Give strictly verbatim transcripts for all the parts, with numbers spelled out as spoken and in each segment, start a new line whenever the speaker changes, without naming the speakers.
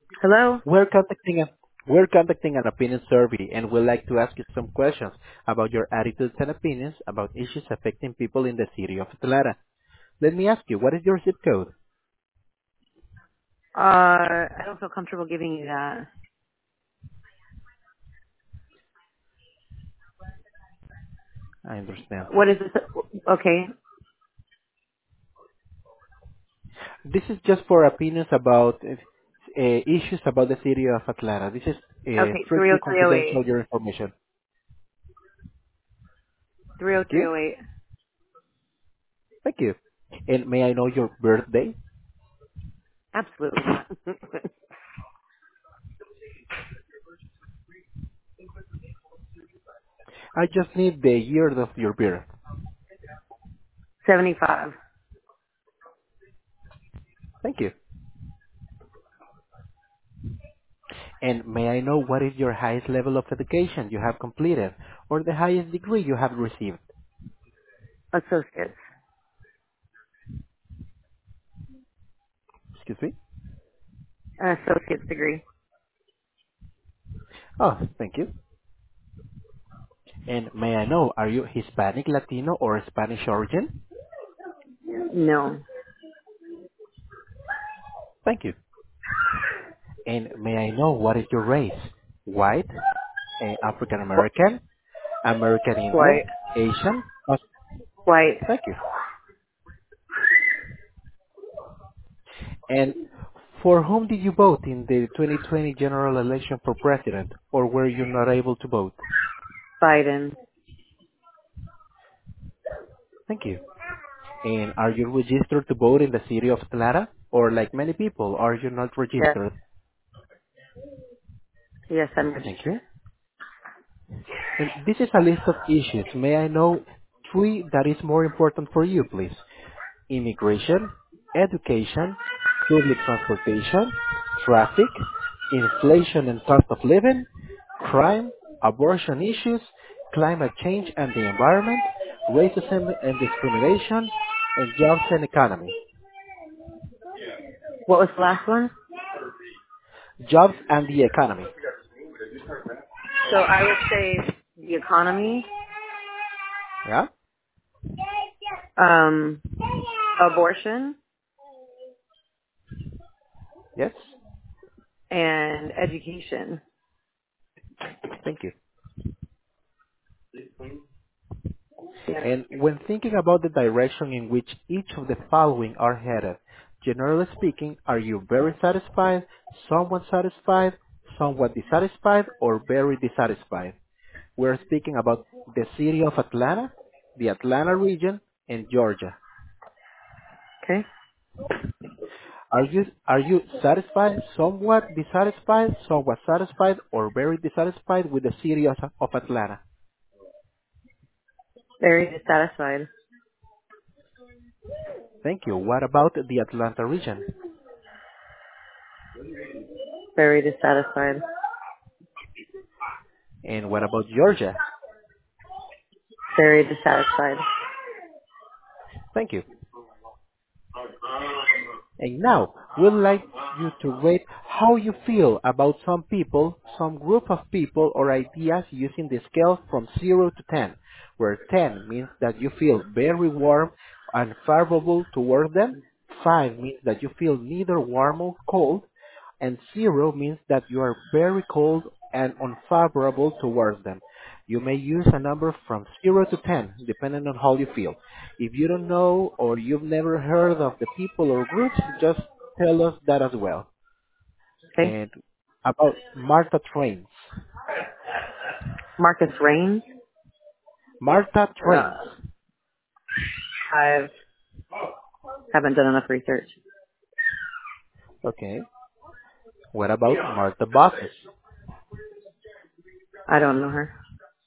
Hello?
We're contacting a, we're conducting an opinion survey and would like to ask you some questions about your attitudes and opinions about issues affecting people in the city of Atlanta. Let me ask you, what is your zip code?
Uh, I don't feel comfortable giving you that.
I understand.
What is this? Okay.
This is just for opinions about uh, uh, issues about the city of Atlanta. This is uh,
Okay,
strictly confidential,
three oh three oh eight.
your information. Thank you.
three oh three oh eight.
Thank you. And may I know your birthday?
Absolutely not.
I just need the year of your birth.
seventy-five.
Thank you. And may I know what is your highest level of education you have completed or the highest degree you have received?
Associates.
Excuse me?
An associate's degree.
Oh, thank you. And may I know, are you Hispanic, Latino, or Spanish origin?
No.
Thank you. And may I know what is your race? White, eh, African
Wh-
American, American Indian,
White.
Asian? Oh,
White.
thank you. And for whom did you vote in the twenty twenty general election for president, or were you not able to vote?
Biden.
Thank you. And are you registered to vote in the city of Atlanta? Or like many people, are you not
Yes.
registered?
Yes, I'm
Thank
registered.
you. And this is a list of issues. May I know three that is more important for you, please? Immigration, education, public transportation, traffic, inflation and cost of living, crime, abortion issues, climate change and the environment, racism and discrimination, and jobs and economy.
What was the last one?
Jobs and the economy.
So I would say the economy,
Yeah?
um, abortion,
Yes?
and education.
Thank you.
Yes.
And when thinking about the direction in which each of the following are headed, generally speaking, are you very satisfied, somewhat satisfied, somewhat dissatisfied, or very dissatisfied? We're speaking about the city of Atlanta, the Atlanta region, and Georgia.
Okay.
Are you are you satisfied, somewhat dissatisfied, somewhat satisfied, or very dissatisfied with the city of, of Atlanta?
Very dissatisfied.
Thank you. What about the Atlanta region?
Very dissatisfied.
And what about Georgia?
Very dissatisfied.
Thank you. And now, we'd like you to rate how you feel about some people, some group of people or ideas using the scale from zero to ten, where ten means that you feel very warm and favorable toward them, five means that you feel neither warm or cold, and zero means that you are very cold and unfavorable towards them. You may use a number from zero to ten, depending on how you feel. If you don't know or you've never heard of the people or groups, just tell us that as well.
Okay.
And about Martha Trains.
Marcus Rain.
Martha
Uh,
Trains.
I haven't done enough research.
Okay. What about Martha Buses?
I don't know her.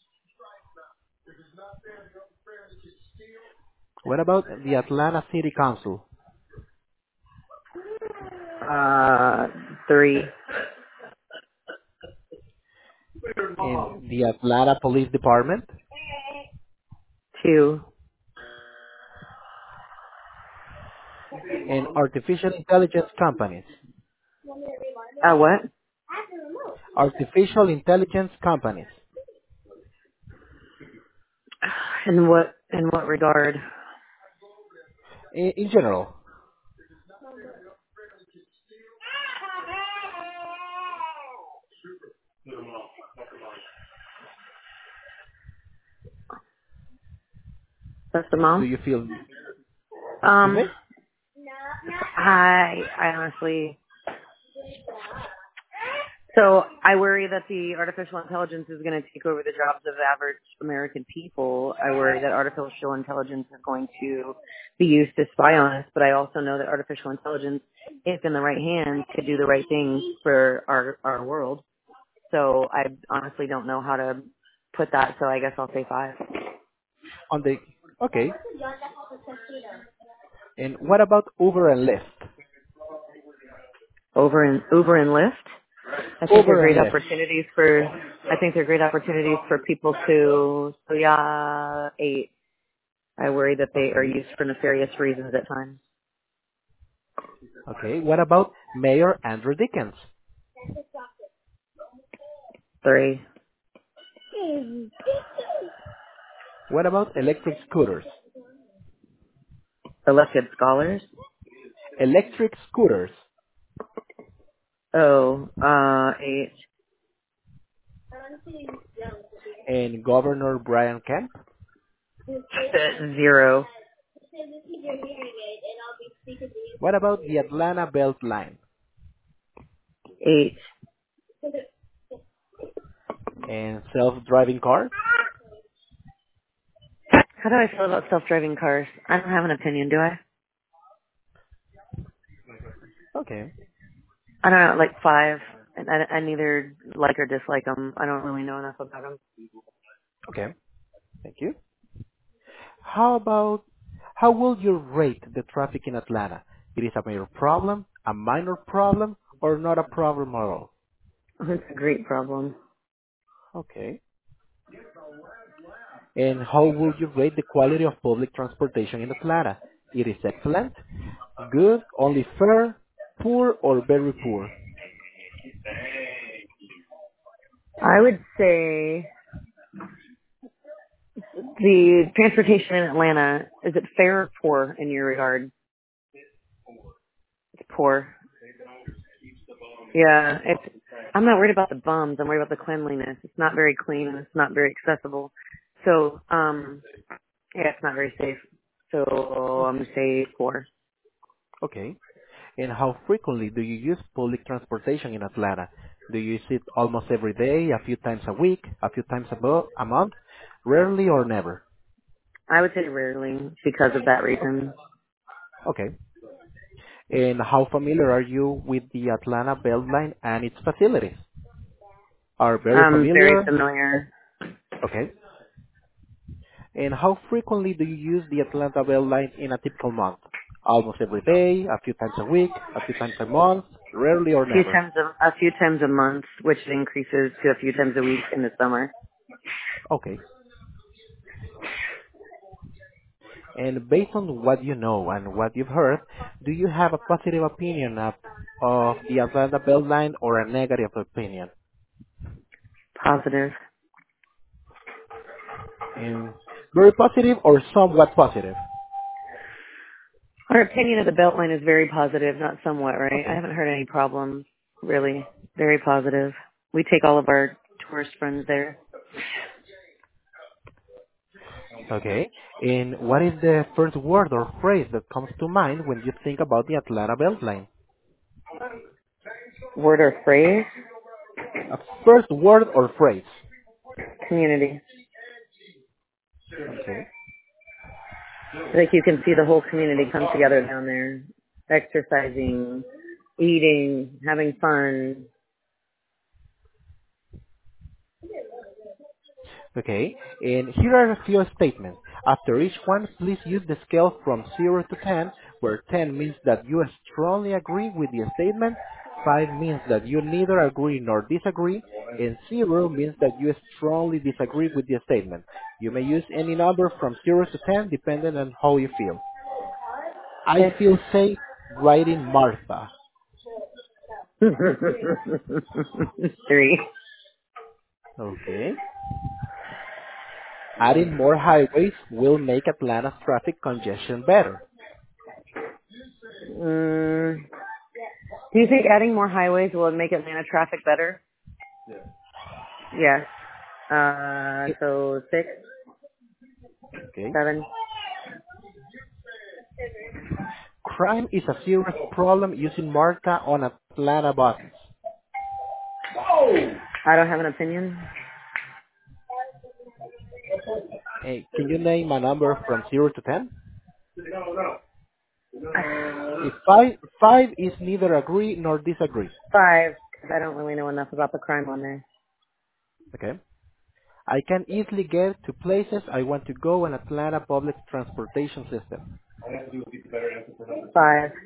What about the Atlanta City Council
Uh, three,
and the Atlanta Police Department
two,
and artificial intelligence companies?
Uh, what?
Artificial intelligence companies.
In what in what regard?
In, in general,
That's the
do
mom.
you feel, excuse
Um,
me?
I I honestly so I worry that the artificial intelligence is going to take over the jobs of average American people. I worry that artificial intelligence is going to be used to spy on us, but I also know that artificial intelligence, if in the right hands, could do the right things for our our world. So I honestly don't know how to put that. So I guess I'll say five.
On the, okay. And what about Uber and Lyft?
Over in Uber and Lyft. I think they're
Uber and
great
Lyft.
opportunities for. I think they're great opportunities for people to. So yeah, eight. I worry that they are
Okay.
used for nefarious reasons at times.
Okay. What about Mayor Andrew Dickens?
Three.
What about electric scooters?
Elected scholars.
Electric scooters.
Oh, uh, eight.
And Governor Brian Kemp?
Zero.
What about the Atlanta Beltline
Eight.
and self-driving cars?
How do I feel about self-driving cars? I don't have an opinion, do I?
Okay.
I don't know, like five. And I, I neither like or dislike them. I don't really know enough about them.
Okay. Thank you. How about, how will you rate the traffic in Atlanta? It is a major problem, a minor problem, or not a problem at all?
It's a great problem.
Okay. And how would you rate the quality of public transportation in Atlanta? It is excellent, good, only fair, poor, or very poor?
I would say the transportation in Atlanta, is it fair or poor in your regard? It's poor. Yeah, it's, I'm not worried about the bums. I'm worried about the cleanliness. It's not very clean and it's not very accessible. So, um, yeah, it's not very safe. So I'm
Okay.
going to say poor.
Okay. And how frequently do you use public transportation in Atlanta? Do you use it almost every day, a few times a week, a few times a, mo- a month, rarely or never?
I would say rarely because of that reason.
Okay. And how familiar are you with the Atlanta Beltline and its facilities? Are very
I'm very
familiar?
familiar.
Okay. And how frequently do you use the Atlanta Beltline in a typical month? Almost every day, a few times a week, a few times a month, rarely or
A few
never?
times a, a few times a month, which increases to a few times a week in the summer.
Okay. And based on what you know and what you've heard, do you have a positive opinion of, of the Atlanta Beltline or a negative opinion?
Positive.
And very positive or somewhat positive?
Our opinion of the Beltline is very positive, not somewhat, right? I
Okay.
haven't heard any problems, really. Very positive. We take all of our tourist friends there.
Okay. And what is the first word or phrase that comes to mind when you think about the Atlanta Beltline?
Word or phrase?
A first word or phrase.
Community.
Okay.
Like you can see the whole community come together down there. Exercising, eating, having fun.
Okay, and here are a few statements. After each one, please use the scale from zero to ten, where ten means that you strongly agree with the statement, five means that you neither agree nor disagree, and zero means that you strongly disagree with the statement. You may use any number from zero to ten depending on how you feel. I
Six.
feel safe writing Martha.
Three.
Okay. Adding more highways will make Atlanta's traffic congestion better.
Mm, do you think adding more highways will make Atlanta traffic better? Yes. Uh, so six,
Okay.
seven.
Crime is a serious problem using MARTA on Atlanta buses.
I don't have an opinion.
Hey, can you name a number from zero to ten? If five, five is neither agree nor disagree.
Five, because I don't really know enough about the crime on there.
Okay. I can easily get to places I want to go in Atlanta public transportation system.
Five,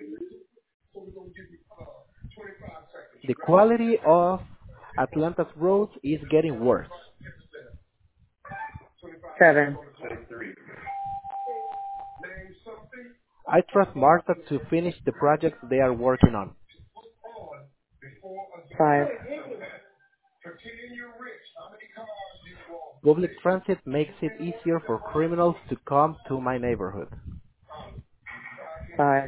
The quality of Atlanta's roads is getting worse.
seven,
I trust Martha to finish the projects they are working on.
five,
Public transit makes it easier for criminals to come to my neighborhood.
five.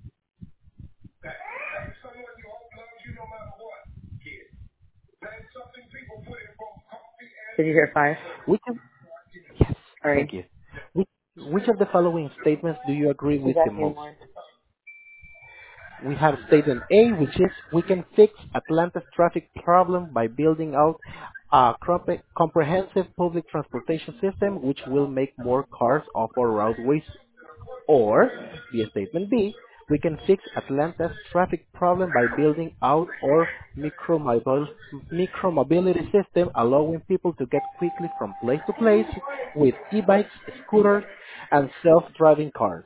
Did you hear five?
Which of, yes,
Sorry.
thank you. Which, which of the following statements do you agree
She's
with the
asking you
most?
more.
We have statement A, which is we can fix Atlanta's traffic problem by building out a compre- comprehensive public transportation system which will make more cars off our roadways. Or the statement B, we can fix Atlanta's traffic problem by building out our micromobil- micromobility system, allowing people to get quickly from place to place with e-bikes, scooters, and self-driving cars.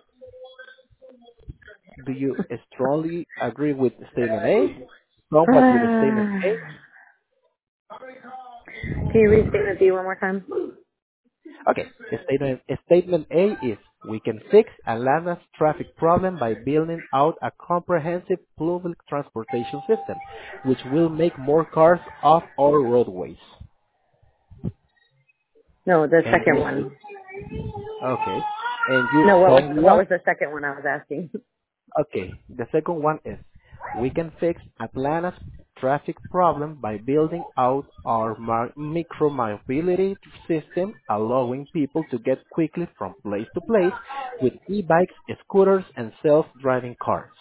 Do you strongly agree with statement A? Somewhat with statement A?
Can you read statement B one more time?
Okay. Statement, statement A is, we can fix Atlanta's traffic problem by building out a comprehensive public transportation system, which will make more cars off our roadways.
No, the
And
second
you,
one.
okay. And you
No, what was what
somewhat
was the second one I was asking?
Okay, the second one is, we can fix Atlanta's traffic problem by building out our mi- micromobility system, allowing people to get quickly from place to place with e-bikes, scooters, and self-driving cars.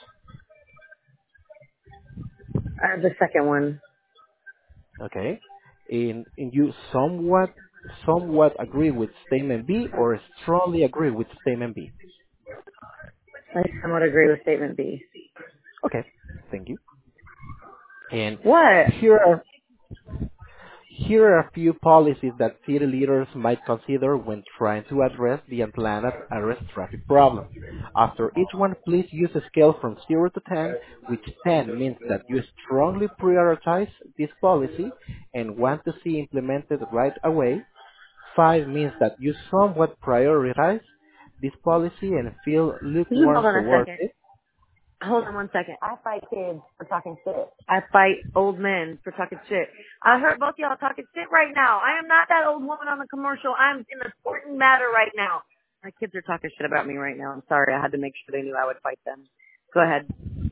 Uh, the second one.
Okay, and, and you somewhat somewhat agree with statement B or strongly agree with statement B.
I somewhat agree with statement B.
Okay, thank you. And
What?
here are Here are a few policies that city leaders might consider when trying to address the Atlanta arrest traffic problem. After each one, please use a scale from zero to ten, which ten means that you strongly prioritize this policy and want to see implemented right away. five means that you somewhat prioritize this policy and feel
Can you hold
lukewarm
on a
towards
second?
it.
Hold on one second. I fight kids for talking shit. I fight old men for talking shit. I heard both y'all talking shit right now. I am not that old woman on the commercial. I'm in an important matter right now. My kids are talking shit about me right now. I'm sorry. I had to make sure they knew I would fight them. Go ahead.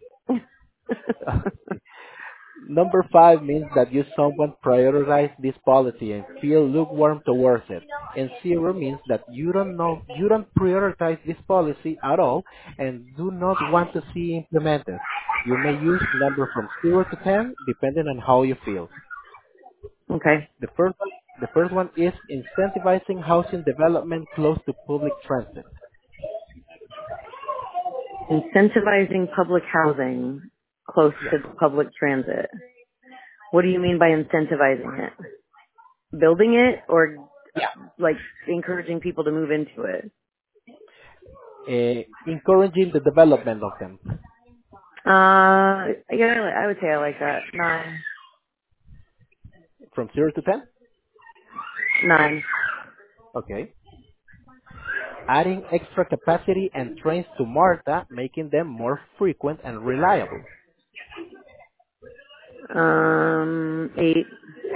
Number five means that you somewhat prioritize this policy and feel lukewarm towards it. And zero means that you don't know, you don't prioritize this policy at all and do not want to see implemented. You may use number from zero to ten depending on how you feel.
Okay.
The first one, the first one is incentivizing housing development close to public transit.
Incentivizing public housing close
Yes.
to public transit. What do you mean by incentivizing it? Building it or
Yeah.
like encouraging people to move into it?
Uh, encouraging the development of them.
Uh, yeah, I li- I would say I like that. Nine.
From zero to ten?
Nine.
Okay. Adding extra capacity and trains to MARTA, making them more frequent and reliable.
Um, eight.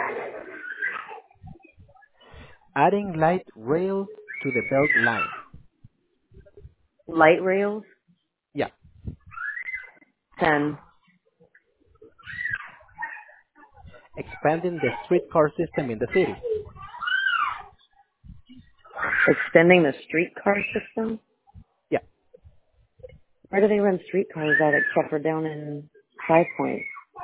Adding light rail to the belt line.
Light rails.
Yeah.
Ten.
Expanding the streetcar system in the city.
Extending the streetcar system.
Yeah.
Where do they run streetcars at except for down in Five Point?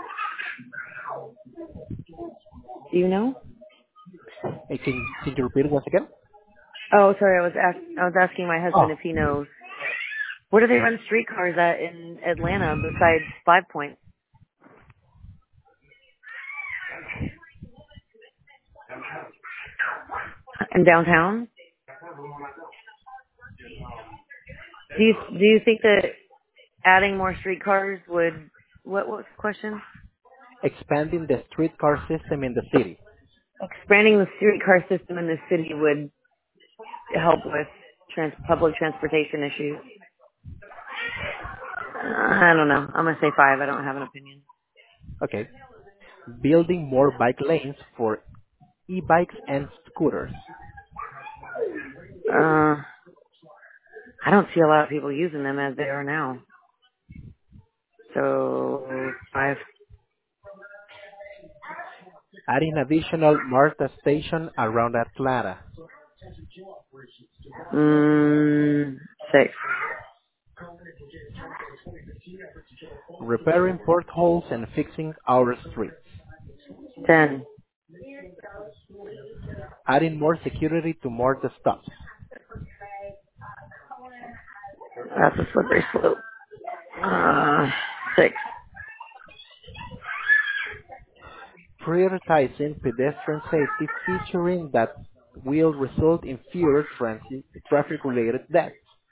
Do you know?
Hey, can, can you repeat it once again?
Oh, sorry. I was ask, I was asking my husband
Oh,
if he knows. Where do they run streetcars at in Atlanta besides Five Point? In downtown? Do you do you think that adding more streetcars would what what was the question?
expanding the streetcar system in the city.
Expanding the streetcar system in the city would help with trans- public transportation issues. Uh, I don't know. I'm gonna say five. I don't have an opinion.
Okay. Building more bike lanes for e-bikes and scooters.
Uh, I don't see a lot of people using them as they are now. So five.
Adding additional MARTA station around Atlanta.
Mm, six.
Repairing potholes and fixing our streets.
Ten.
Adding more security to MARTA stops.
That's a slippery slope. Uh, six.
Prioritizing pedestrian safety featuring that will result in fewer transit, traffic-related deaths.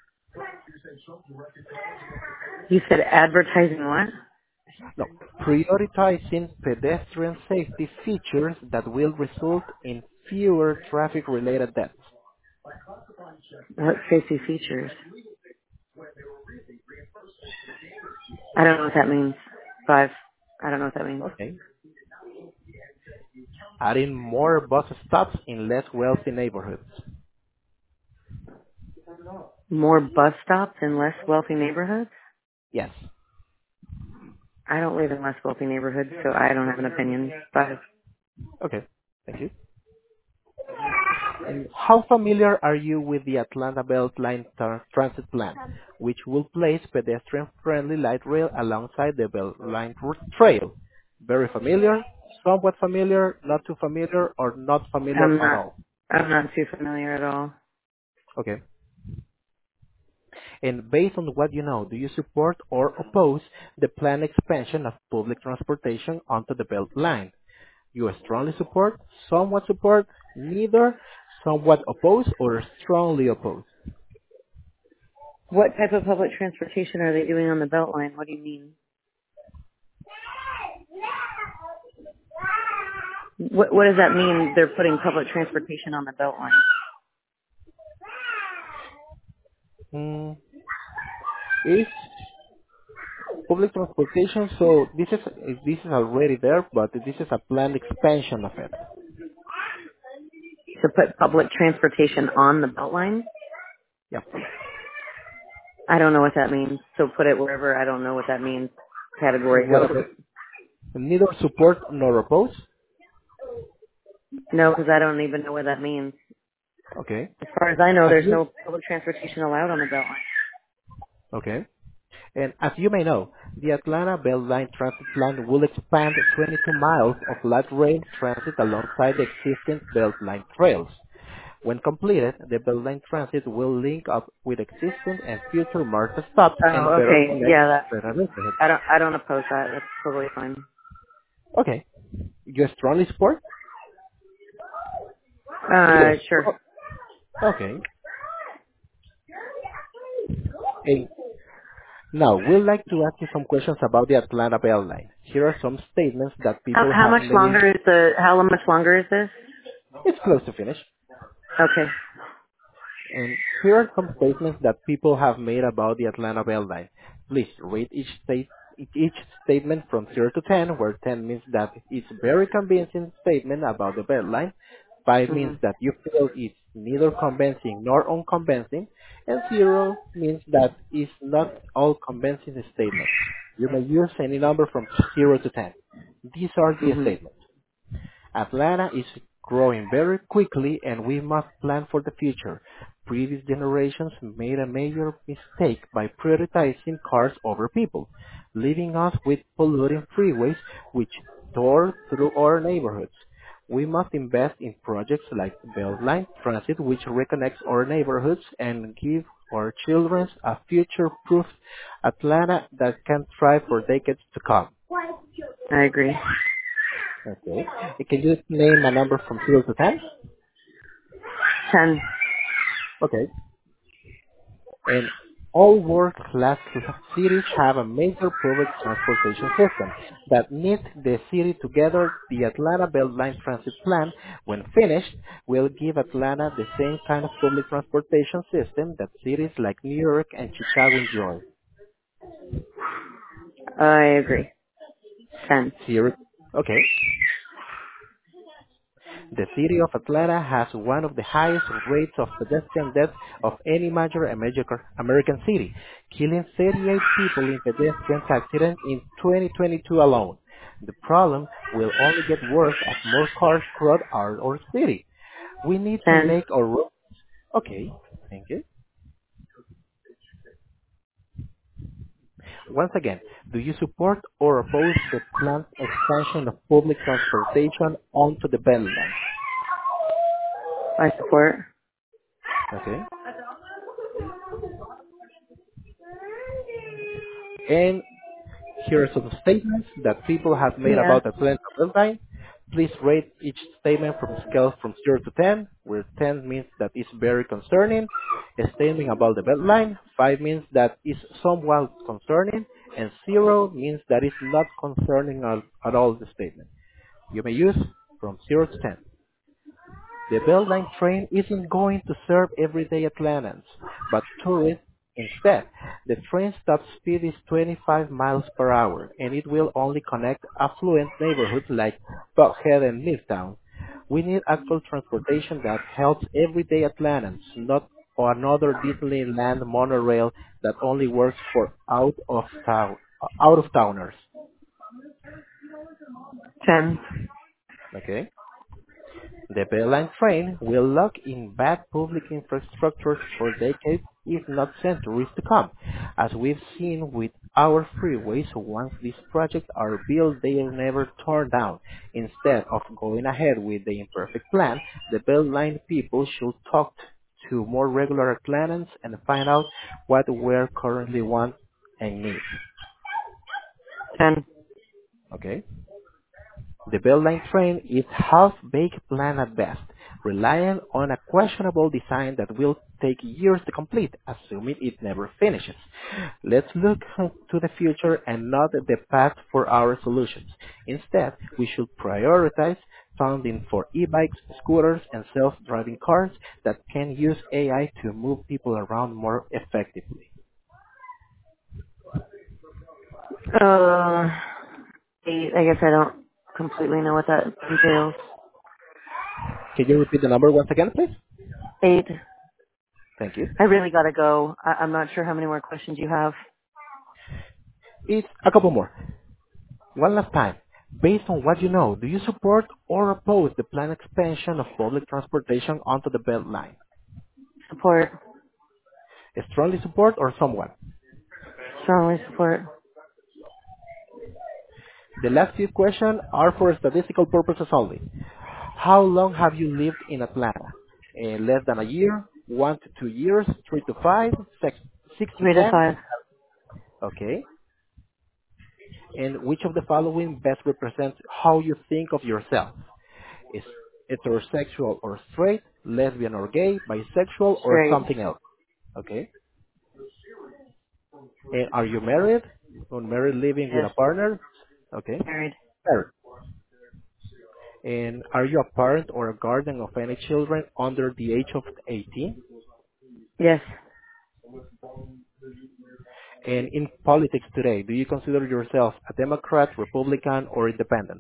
You said advertising what?
No, prioritizing pedestrian safety features that will result in fewer traffic-related deaths.
What safety features? I don't know what that means. Five. I don't know what that means.
Okay. Adding more bus stops in less wealthy neighborhoods.
More bus stops in less wealthy neighborhoods?
Yes.
I don't live in less wealthy neighborhoods, so I don't have an opinion. Five.
Okay. Thank you. And how familiar are you with the Atlanta Beltline Tra- Transit Plan, which will place pedestrian-friendly light rail alongside the Beltline r- Trail? Very familiar, somewhat familiar, not too familiar, or not familiar
I'm
at
not.
all?
I'm not too familiar at all.
Okay. And based on what you know, do you support or oppose the planned expansion of public transportation onto the Beltline? You strongly support, somewhat support, neither, somewhat oppose, or strongly oppose?
What type of public transportation are they doing on the Beltline? What do you mean? What What does that mean? They're putting public transportation on the Beltline.
Mm, is public transportation, so this is this is already there, but this is a planned expansion of it.
To put public transportation on the Beltline?
Yeah.
I don't know what that means. So put it wherever. I don't know what that means. Category
What
goes.
about neither support nor oppose?
No, because I don't even know what that means.
Okay.
As far as I know,
As
there's
you
no public transportation allowed on the Beltline.
okay. And as you may know, the Atlanta Beltline Transit Plan will expand twenty-two miles of light rail transit alongside the existing Beltline trails. When completed, the Beltline Transit will link up with existing and future MARTA stops and
Oh,
better
okay.
connect
Yeah, that
better neighborhoods.
I don't I don't oppose that. That's totally fine.
Okay. You strongly support?
Uh,
Yes.
sure.
Okay. And now, we'd like to ask you some questions about the Atlanta Beltline. Here are some statements that
How,
people
how
have
much
made.
longer is the? How much longer is this?
It's close to finish.
Okay.
And here are some statements that people have made about the Atlanta Beltline. Please read each state, each statement from zero to ten, where ten means that it's very convincing statement about the deadline, five means
Mhm.
that you feel it's neither convincing nor unconvincing, and zero means that it's not all convincing statement. You may use any number from zero to ten. These are the
Mhm.
statements. Atlanta is growing very quickly, and we must plan for the future. Previous generations made a major mistake by prioritizing cars over people, leaving us with polluting freeways which tore through our neighborhoods. We must invest in projects like Beltline Transit, which reconnects our neighborhoods and give our children a future-proof Atlanta that can thrive for decades to come.
I agree.
Okay. Can you name a number from zero to ten?
Ten.
Okay. And all world-class cities have a major public transportation system that knit the city together. The Atlanta Beltline Transit Plan, when finished, will give Atlanta the same kind of public transportation system that cities like New York and Chicago enjoy.
I agree. Ten.
Zero. Okay. The city of Atlanta has one of the highest rates of pedestrian deaths of any major America- American city, killing thirty-eight people in pedestrian accidents in twenty twenty-two alone. The problem will only get worse as more cars crowd our, our city. We need to
Ten.
make our roads. Okay, thank you. Once again, do you support or oppose the planned expansion of public transportation onto the Beltline?
I support.
Okay. And here are some statements that people have made
Yeah.
about Atlanta Beltline. Please rate each statement from a scale from zero to ten, where ten means that it's very concerning. A statement about the Beltline, five means that it's somewhat concerning, and zero means that it's not concerning at, at all the statement. You may use from zero to ten. The Beltline train isn't going to serve everyday Atlantans, but tourists instead. The train's top speed is twenty-five miles per hour, and it will only connect affluent neighborhoods like Buckhead and Midtown. We need actual transportation that helps everyday Atlantans, not another Disneyland monorail that only works for out of town out of towners.
Ten.
Okay? The Beltline train will lock in bad public infrastructure for decades, if not centuries to come. As we've seen with our freeways, once these projects are built, they are never torn down. Instead of going ahead with the imperfect plan, the Beltline people should talk to more regular Atlantans and find out what we currently want and need.
Ten.
Okay? The Beltline train is half-baked plan at best, relying on a questionable design that will take years to complete, assuming it never finishes. Let's look to the future and not the past for our solutions. Instead, we should prioritize funding for e-bikes, scooters, and self-driving cars that can use A I to move people around more effectively.
Uh, eight. I guess I don't completely know what that entails.
Can you repeat the number once again, please?
Eight.
Thank you.
I really gotta go. I- I'm not sure how many more questions you have.
It's a couple more. One last time. Based on what you know, do you support or oppose the planned expansion of public transportation onto the Beltline?
Support.
Strongly support or somewhat?
Strongly support.
The last few questions are for statistical purposes only. How long have you lived in Atlanta? Uh, less than a year, one to two years, three to five, six, six to
Three to
ten?
five.
Okay. And which of the following best represents how you think of yourself? Is heterosexual or straight, lesbian or gay, bisexual or
Straight.
something else? Okay. And are you married? Unmarried, living with
Yes.
a partner? Okay.
Married.
Married. And are you a parent or a guardian of any children under the age of eighteen?
Yes.
And in politics today, do you consider yourself a Democrat, Republican, or independent?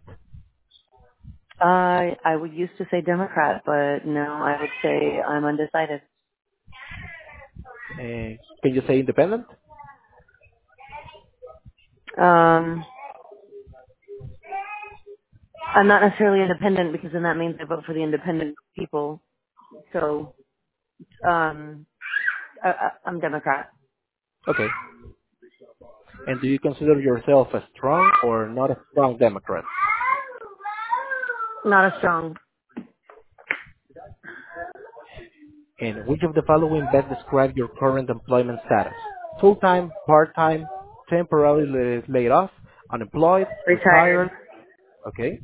I I would used to say Democrat, but now I would say I'm undecided.
Uh, can you say independent?
Um, I'm not necessarily independent because then that means I vote for the independent people. So um, I, I- I'm Democrat.
Okay. And do you consider yourself a strong or not a strong Democrat?
Not as strong.
And which of the following best describe your current employment status? Full-time, part-time, temporarily la- laid off, unemployed,
Retired.
retired? Okay.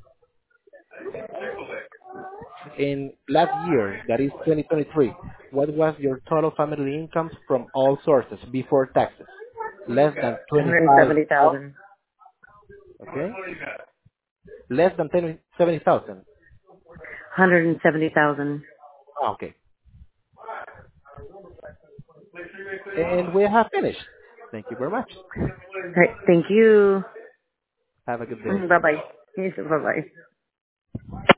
In last year, that is twenty twenty-three, what was your total family income from all sources before taxes? Less than twenty-five,
one hundred seventy thousand.
okay? Less than ten seventy thousand.
one hundred seventy thousand.
Ah, okay. And we have finished. Thank you very much.
Right. Thank you.
Have a good day.
Bye bye. Bye bye.